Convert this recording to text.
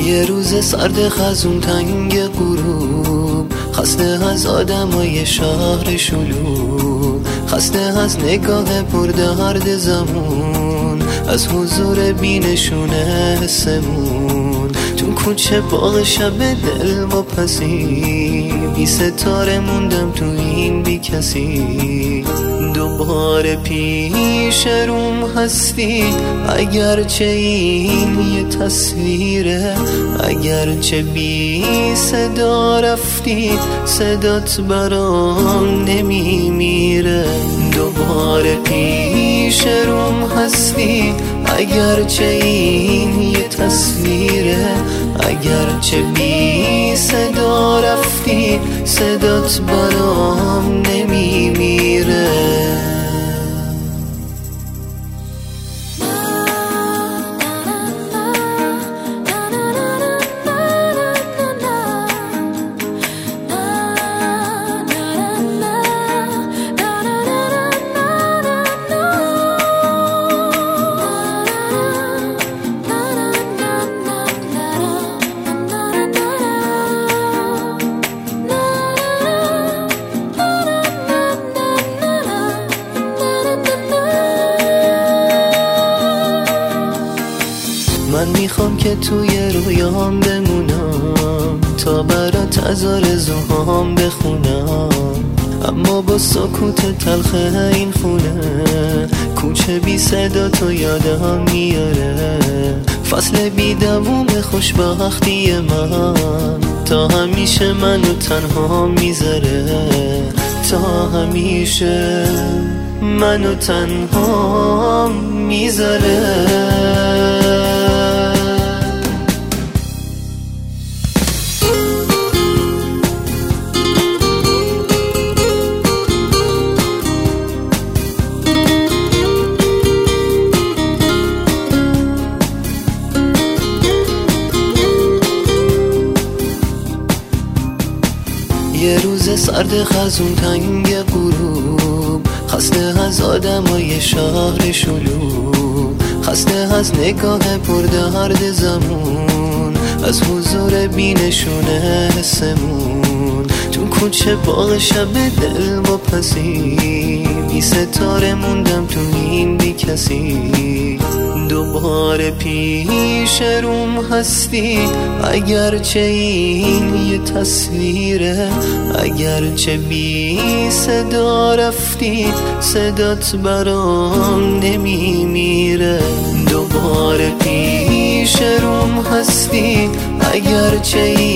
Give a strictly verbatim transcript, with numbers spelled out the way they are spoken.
یه روز سرد خزون تنگ غروب، خسته از آدمای شهر شلوغ، خسته از نگاه پردرد زمون، از حضور بینشونه حسمون. تو کوچه باغ شب دل و پسی، بی ستاره موندم تو این بی کسی. دوباره پیش روم هستی، اگرچه این یه تصویره، اگرچه بی صدا رفتی، صدات برام نمیمیره. دوباره پیش روم هستی، اگرچه این یه تصویره، اگرچه بی صدا رفتی، صدات برام نمیمیره. من میخوام که توی رویام بمونم، تا برات از آرزوهام بخونم، اما با سکوت تلخ این خونه، کوچه بی صدا تو یادم میاره. فصل بی دوام خوشبختی من، تا همیشه منو تنها میذاره، تا همیشه منو تنها میذاره. یه روز سرد خزون تنگ غروب، خسته از آدمای شهر شلوغ، خسته از نگاه پردرد زمون، از حضور بینشونه حسمون. تو کوچه باغ شب دل و پسی، بی ستاره موندم تو این بی کسی. دوباره پیش روم هستی، اگرچه این یه تصویره، اگرچه بی صدا رفتی، صدات برام نمیمیره. دوباره پیش روم هستی، اگرچه